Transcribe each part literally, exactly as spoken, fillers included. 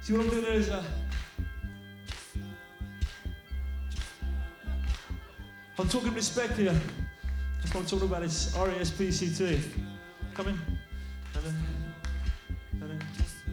See what I'm doing there is uh, I'm talking respect here. That's what I'm talking about. It's R E S P C T. Come in. And then, and then.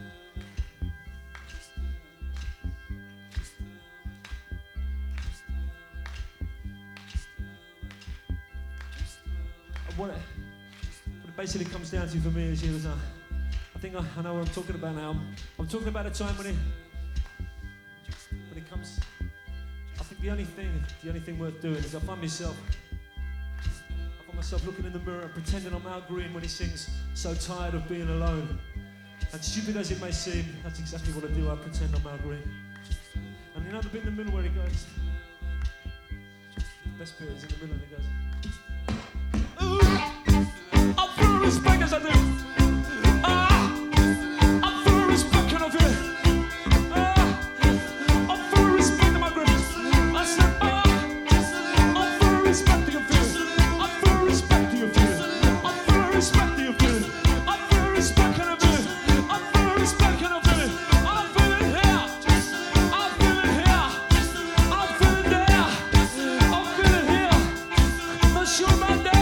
What it, what it basically comes down to for me is, is uh, I think I, I know what I'm talking about now. I'm, I'm talking about a time when it, when it comes. I think the only thing, the only thing worth doing is I find myself, I find myself looking in the mirror and pretending I'm Al Green when he sings "So Tired of Being Alone." And stupid as it may seem, that's exactly what I do. I pretend I'm Al Green. And you know the bit in the middle where he goes, the best bit is in the middle and he goes, I'm full of respect as I do. Ah, I'm full of respect, can I feel it? Ah, I'm full of respect to my grip. I said, ah, I'm full of respect to your feeling. I'm full of respect to your feeling. I'm full of respect to your feeling. I'm full of respect, can I feel it? I'm full of respect, can I feel it? I'm feeling here. I'm feeling here. I'm feeling there. I'm feeling here. Not sure about that.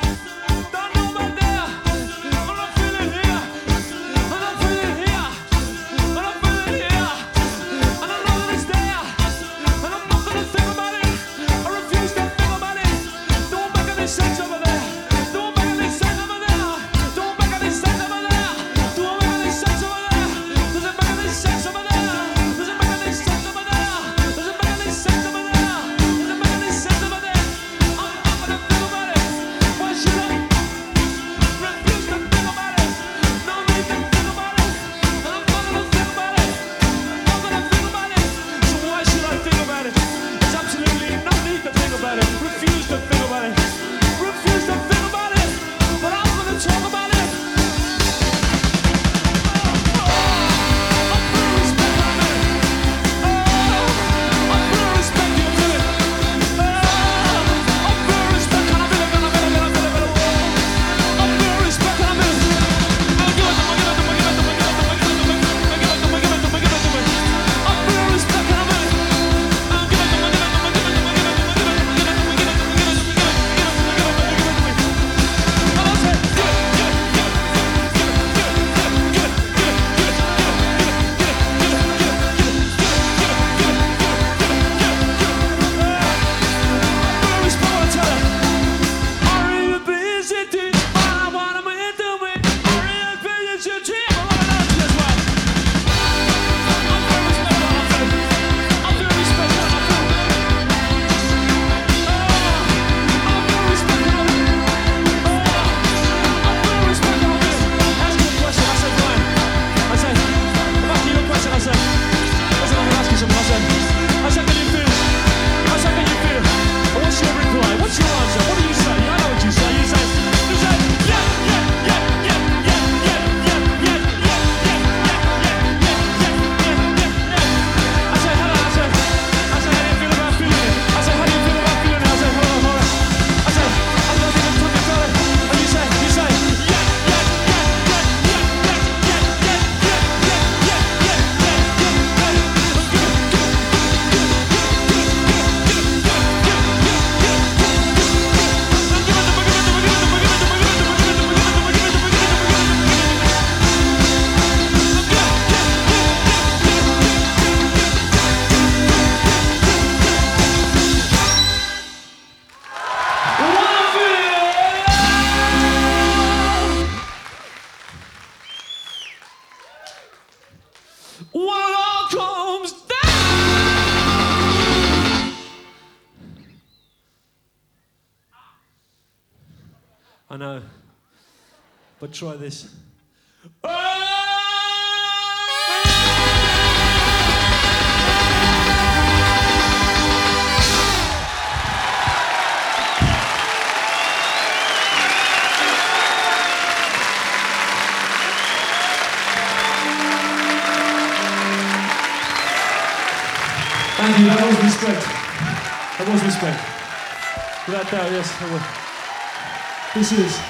I know, but try this. Thank you, that was respect. That was respect. Without doubt, yes, I will. This is